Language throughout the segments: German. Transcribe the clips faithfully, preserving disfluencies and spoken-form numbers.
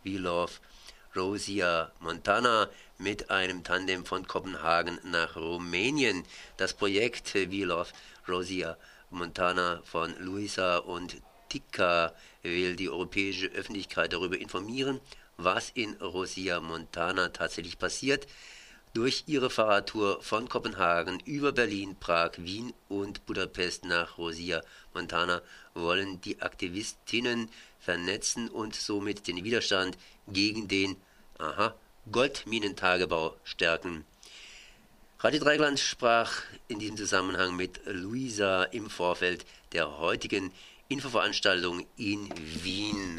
We Love Rosia Montana mit einem Tandem von Kopenhagen nach Rumänien. Das Projekt We Love Rosia Montana von Luisa und Tika will die europäische Öffentlichkeit darüber informieren, was in Rosia Montana tatsächlich passiert. Durch ihre Fahrradtour von Kopenhagen über Berlin, Prag, Wien und Budapest nach Rosia Montana wollen die Aktivistinnen vernetzen und somit den Widerstand gegen den aha, Goldminentagebau stärken. Radio Dreieckland sprach in diesem Zusammenhang mit Luisa im Vorfeld der heutigen Infoveranstaltung in Wien.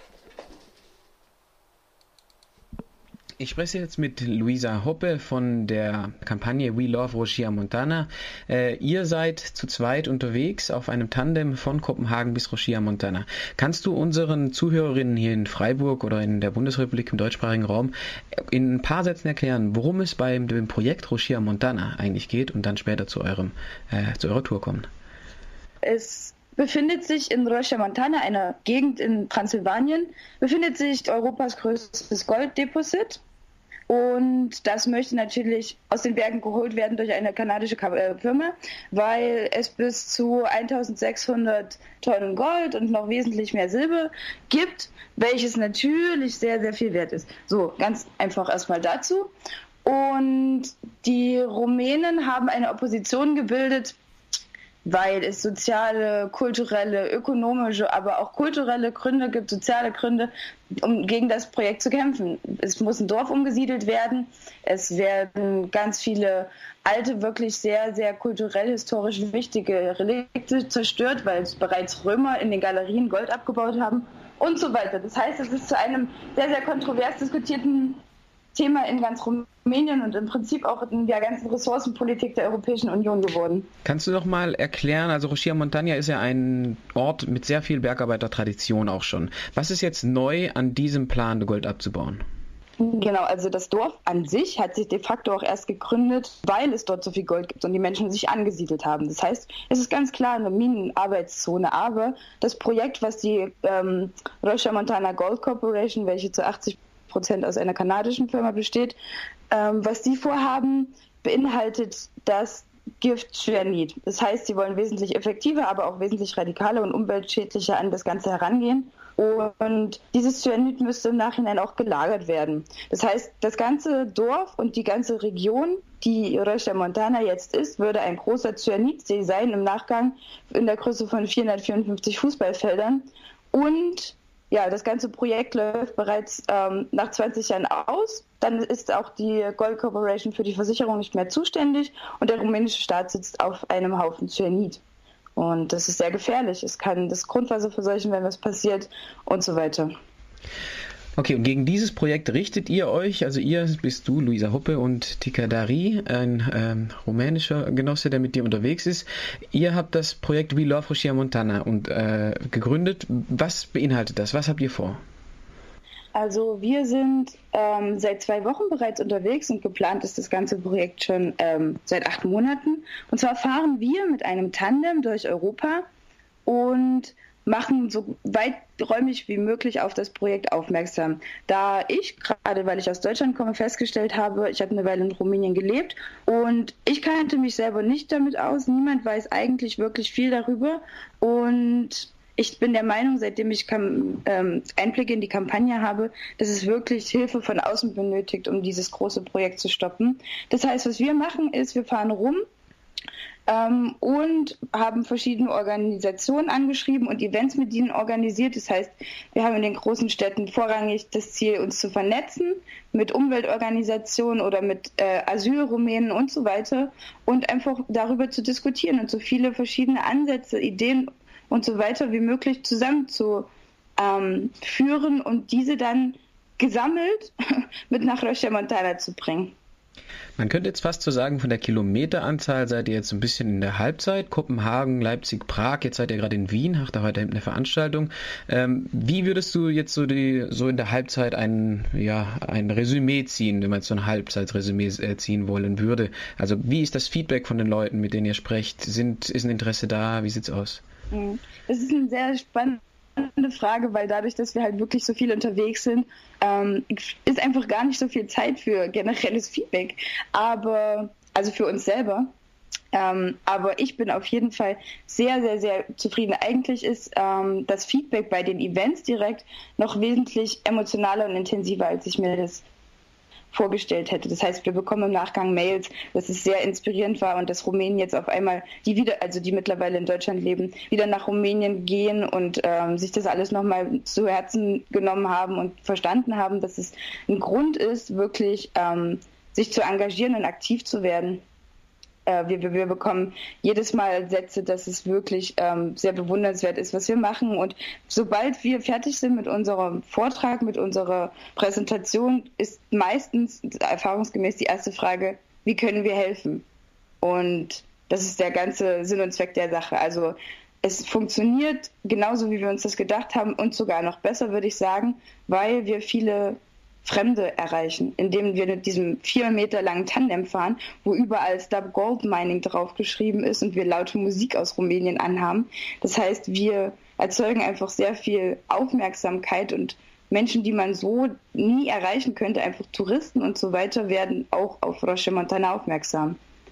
Ich spreche jetzt mit Luisa Hoppe von der Kampagne We Love Rosia Montana. Äh, ihr seid zu zweit unterwegs auf einem Tandem von Kopenhagen bis Rosia Montana. Kannst du unseren Zuhörerinnen hier in Freiburg oder in der Bundesrepublik im deutschsprachigen Raum in ein paar Sätzen erklären, worum es bei dem Projekt Rosia Montana eigentlich geht und dann später zu eurem äh, zu eurer Tour kommen? Es befindet sich in Rosia Montana, einer Gegend in Transsilvanien, befindet sich Europas größtes Golddeposit. Und das möchte natürlich aus den Bergen geholt werden durch eine kanadische Firma, weil es bis zu eintausendsechshundert Tonnen Gold und noch wesentlich mehr Silber gibt, welches natürlich sehr, sehr viel wert ist. So, ganz einfach erstmal dazu. Und die Rumänen haben eine Opposition gebildet, weil es soziale, kulturelle, ökonomische, aber auch kulturelle Gründe gibt, soziale Gründe, um gegen das Projekt zu kämpfen. Es muss ein Dorf umgesiedelt werden, es werden ganz viele alte, wirklich sehr, sehr kulturell, historisch wichtige Relikte zerstört, weil es bereits Römer in den Galerien Gold abgebaut haben und so weiter. Das heißt, es ist zu einem sehr, sehr kontrovers diskutierten Thema in ganz Rumänien und im Prinzip auch in der ganzen Ressourcenpolitik der Europäischen Union geworden. Kannst du doch mal erklären, also Rosia Montana ist ja ein Ort mit sehr viel Bergarbeitertradition auch schon. Was ist jetzt neu an diesem Plan, Gold abzubauen? Genau, also das Dorf an sich hat sich de facto auch erst gegründet, weil es dort so viel Gold gibt und die Menschen sich angesiedelt haben. Das heißt, es ist ganz klar eine Minenarbeitszone, aber das Projekt, was die ähm, Rosia Montana Gold Corporation, welche zu achtzig Prozent aus einer kanadischen Firma besteht. Ähm, was die vorhaben, beinhaltet das Gift Cyanid. Das heißt, sie wollen wesentlich effektiver, aber auch wesentlich radikaler und umweltschädlicher an das Ganze herangehen. Und dieses Cyanid müsste im Nachhinein auch gelagert werden. Das heißt, das ganze Dorf und die ganze Region, die Rosia Montana jetzt ist, würde ein großer Cyanidsee sein im Nachgang in der Größe von vierhundertvierundfünfzig Fußballfeldern. Und ja, das ganze Projekt läuft bereits ähm, nach zwanzig Jahren aus. Dann ist auch die Gold Corporation für die Versicherung nicht mehr zuständig und der rumänische Staat sitzt auf einem Haufen Cyanid. Und das ist sehr gefährlich. Es kann das Grundwasser verseuchen, wenn was passiert und so weiter. Okay, und gegen dieses Projekt richtet ihr euch, also ihr bist du, Luisa Hoppe und Tika Dari, ein ähm, rumänischer Genosse, der mit dir unterwegs ist. Ihr habt das Projekt We Love Rosia Montana und, äh, gegründet. Was beinhaltet das? Was habt ihr vor? Also wir sind ähm, seit zwei Wochen bereits unterwegs und geplant ist das ganze Projekt schon ähm, seit acht Monaten. Und zwar fahren wir mit einem Tandem durch Europa und machen so weiträumig wie möglich auf das Projekt aufmerksam. Da ich gerade, weil ich aus Deutschland komme, festgestellt habe, ich habe eine Weile in Rumänien gelebt und ich kannte mich selber nicht damit aus. Niemand weiß eigentlich wirklich viel darüber und ich bin der Meinung, seitdem ich kam, ähm, Einblicke in die Kampagne habe, dass es wirklich Hilfe von außen benötigt, um dieses große Projekt zu stoppen. Das heißt, was wir machen ist, wir fahren rum ähm, und haben verschiedene Organisationen angeschrieben und Events mit ihnen organisiert. Das heißt, wir haben in den großen Städten vorrangig das Ziel, uns zu vernetzen mit Umweltorganisationen oder mit äh, Asylrumänen und so weiter und einfach darüber zu diskutieren und so viele verschiedene Ansätze, Ideen und so weiter wie möglich zusammenzuführen ähm, und diese dann gesammelt mit nach Rosia Montana zu bringen. Man könnte jetzt fast so sagen, von der Kilometeranzahl seid ihr jetzt ein bisschen in der Halbzeit. Kopenhagen, Leipzig, Prag, jetzt seid ihr gerade in Wien, habt ihr heute eine Veranstaltung. Ähm, wie würdest du jetzt so die so in der Halbzeit ein, ja, ein Resümee ziehen, wenn man jetzt so ein Halbzeitresümee äh, ziehen wollen würde? Also wie ist das Feedback von den Leuten, mit denen ihr sprecht? Sind, ist ein Interesse da? Wie sieht's aus? Es ist ein sehr spannender spannende Frage, weil dadurch, dass wir halt wirklich so viel unterwegs sind, ähm, ist einfach gar nicht so viel Zeit für generelles Feedback. Aber, also für uns selber. Ähm, aber ich bin auf jeden Fall sehr, sehr, sehr zufrieden. Eigentlich ist ähm, das Feedback bei den Events direkt noch wesentlich emotionaler und intensiver, als ich mir das vorgestellt hätte. Das heißt, wir bekommen im Nachgang Mails, dass es sehr inspirierend war und dass Rumänen jetzt auf einmal, die wieder, also die mittlerweile in Deutschland leben, wieder nach Rumänien gehen und ähm, sich das alles nochmal zu Herzen genommen haben und verstanden haben, dass es ein Grund ist, wirklich ähm, sich zu engagieren und aktiv zu werden. Wir, wir, wir bekommen jedes Mal Sätze, dass es wirklich ähm, sehr bewundernswert ist, was wir machen. Und sobald wir fertig sind mit unserem Vortrag, mit unserer Präsentation, ist meistens erfahrungsgemäß die erste Frage, wie können wir helfen? Und das ist der ganze Sinn und Zweck der Sache. Also es funktioniert genauso, wie wir uns das gedacht haben und sogar noch besser, würde ich sagen, weil wir viele Fremde erreichen, indem wir mit diesem vier Meter langen Tandem fahren, wo überall Stop Gold Mining draufgeschrieben ist und wir laute Musik aus Rumänien anhaben. Das heißt, wir erzeugen einfach sehr viel Aufmerksamkeit und Menschen, die man so nie erreichen könnte, einfach Touristen und so weiter, werden auch auf Roșia Montana aufmerksam.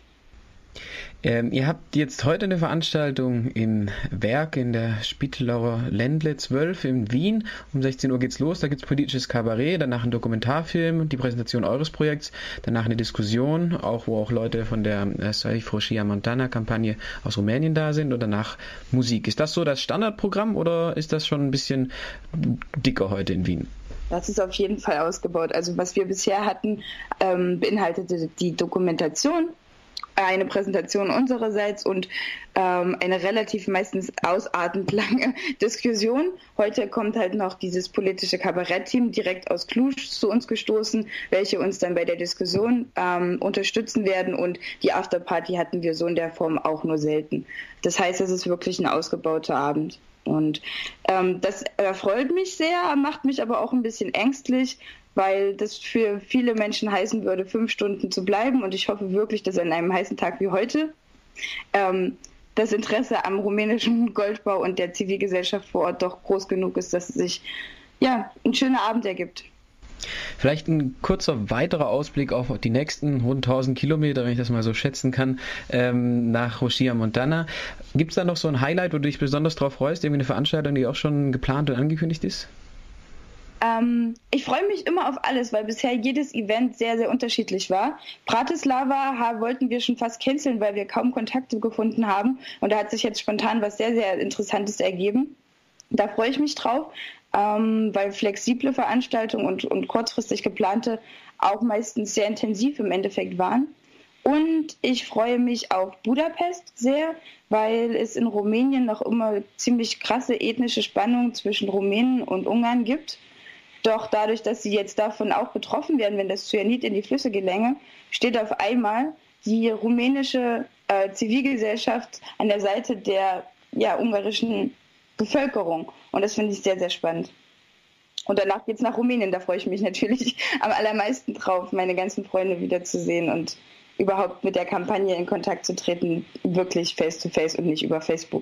Ähm, ihr habt jetzt heute eine Veranstaltung im Werk in der Spitteler Ländle zwölf in Wien. Um sechzehn Uhr geht's los, da gibt's politisches Kabarett, danach ein Dokumentarfilm, die Präsentation eures Projekts, danach eine Diskussion, auch wo auch Leute von der Save Roșia Montana Kampagne aus Rumänien da sind und danach Musik. Ist das so das Standardprogramm oder ist das schon ein bisschen dicker heute in Wien? Das ist auf jeden Fall ausgebaut. Also was wir bisher hatten, ähm, beinhaltete die Dokumentation, eine Präsentation unsererseits und ähm, eine relativ meistens ausartend lange Diskussion. Heute kommt halt noch dieses politische Kabarettteam direkt aus Cluj zu uns gestoßen, welche uns dann bei der Diskussion ähm, unterstützen werden, und die Afterparty hatten wir so in der Form auch nur selten. Das heißt, es ist wirklich ein ausgebauter Abend. Und ähm, das erfreut mich sehr, macht mich aber auch ein bisschen ängstlich, weil das für viele Menschen heißen würde, fünf Stunden zu bleiben. Und ich hoffe wirklich, dass an einem heißen Tag wie heute ähm, das Interesse am rumänischen Goldbau und der Zivilgesellschaft vor Ort doch groß genug ist, dass es sich ja ein schöner Abend ergibt. Vielleicht ein kurzer weiterer Ausblick auf die nächsten rund tausend Kilometer, wenn ich das mal so schätzen kann, ähm, nach Roșia Montana. Gibt es da noch so ein Highlight, wo du dich besonders drauf freust? Irgendwie eine Veranstaltung, die auch schon geplant und angekündigt ist? Ähm, ich freue mich immer auf alles, weil bisher jedes Event sehr, sehr unterschiedlich war. Bratislava wollten wir schon fast canceln, weil wir kaum Kontakte gefunden haben. Und da hat sich jetzt spontan was sehr, sehr Interessantes ergeben. Da freue ich mich drauf, ähm, weil flexible Veranstaltungen und, und kurzfristig geplante auch meistens sehr intensiv im Endeffekt waren. Und ich freue mich auf Budapest sehr, weil es in Rumänien noch immer ziemlich krasse ethnische Spannungen zwischen Rumänen und Ungarn gibt. Doch dadurch, dass sie jetzt davon auch betroffen werden, wenn das Cyanid in die Flüsse gelänge, steht auf einmal die rumänische äh, Zivilgesellschaft an der Seite der ja, ungarischen Bevölkerung. Und das finde ich sehr, sehr spannend. Und danach geht es nach Rumänien. Da freue ich mich natürlich am allermeisten drauf, meine ganzen Freunde wiederzusehen und überhaupt mit der Kampagne in Kontakt zu treten, wirklich face-to-face und nicht über Facebook.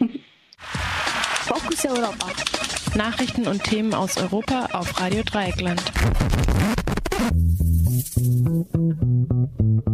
Fokus Europa. Nachrichten und Themen aus Europa auf Radio Dreieckland.